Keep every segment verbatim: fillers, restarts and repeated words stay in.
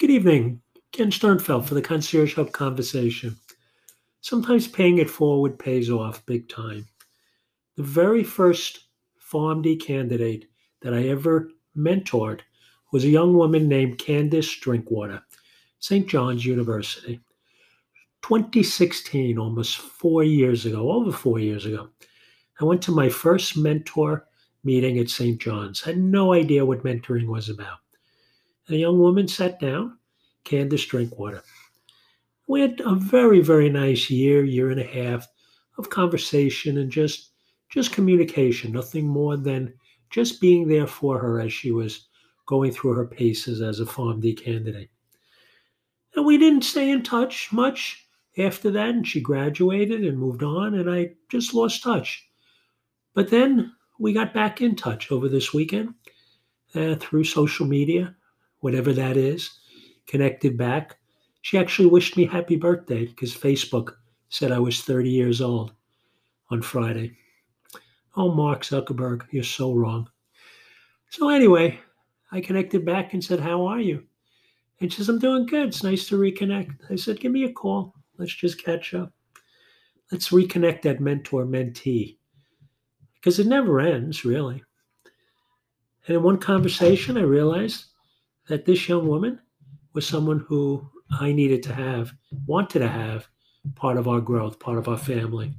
Good evening. Ken Sternfeld for the Concierge Hub Conversation. Sometimes paying it forward pays off big time. The very first PharmD candidate that I ever mentored was a young woman named Candace Drinkwater, Saint John's University. twenty sixteen, almost four years ago, over four years ago, I went to my first mentor meeting at Saint John's. I had no idea what mentoring was about. And a young woman sat down, Candace Drinkwater. We had a very, very nice year, year and a half of conversation and just, just communication, nothing more than just being there for her as she was going through her paces as a PharmD candidate. And we didn't stay in touch much after that, and she graduated and moved on, and I just lost touch. But then we got back in touch over this weekend uh, through social media, whatever that is, connected back. She actually wished me happy birthday because Facebook said I was thirty years old on Friday. Oh, Mark Zuckerberg, you're so wrong. So anyway, I connected back and said, how are you? And she says, I'm doing good. It's nice to reconnect. I said, give me a call. Let's just catch up. Let's reconnect that mentor-mentee because it never ends, really. And in one conversation, I realized that this young woman was someone who I needed to have, wanted to have, part of our growth, part of our family.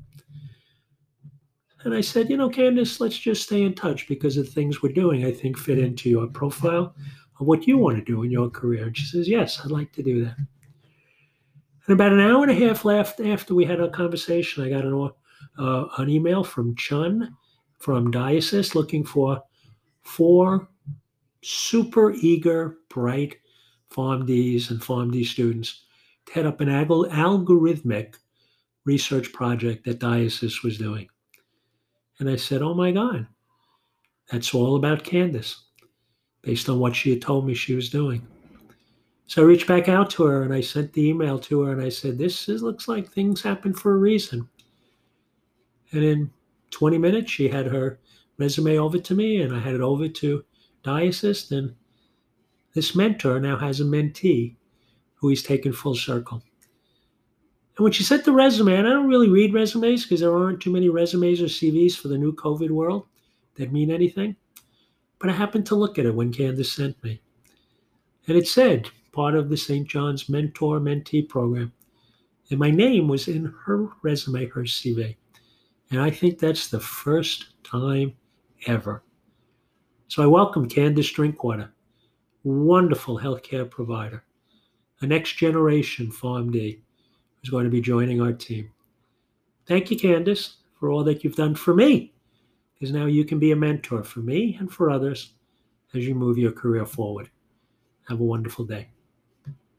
And I said, you know, Candace, let's just stay in touch because the things we're doing, I think, fit into your profile of what you want to do in your career. And she says, yes, I'd like to do that. And about an hour and a half left after we had our conversation, I got an, uh, an email from Chun from Diocese looking for four super eager, bright PharmDs and PharmD students to head up an alg- algorithmic research project that Diocese was doing. And I said, oh my God, that's all about Candace, based on what she had told me she was doing. So I reached back out to her and I sent the email to her and I said, this is, looks like things happen for a reason. And in twenty minutes, she had her resume over to me and I had it over to Diocese. And this mentor now has a mentee who he's taken full circle. And when she sent the resume, and I don't really read resumes because there aren't too many resumes or C Vs for the new COVID world that mean anything. But I happened to look at it when Candace sent me. And it said, part of the Saint John's mentor-mentee program. And my name was in her resume, her C V. And I think that's the first time ever. So I welcome Candace Drinkwater, wonderful healthcare provider, a next generation PharmD who's going to be joining our team. Thank you, Candace, for all that you've done for me, because now you can be a mentor for me and for others as you move your career forward. Have a wonderful day.